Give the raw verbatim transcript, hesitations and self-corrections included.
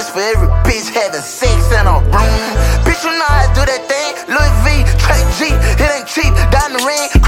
for every bitch having sex in a room. Bitch, you know how to do that thing. Louis V, Trey G, it ain't cheap. Diamond ring,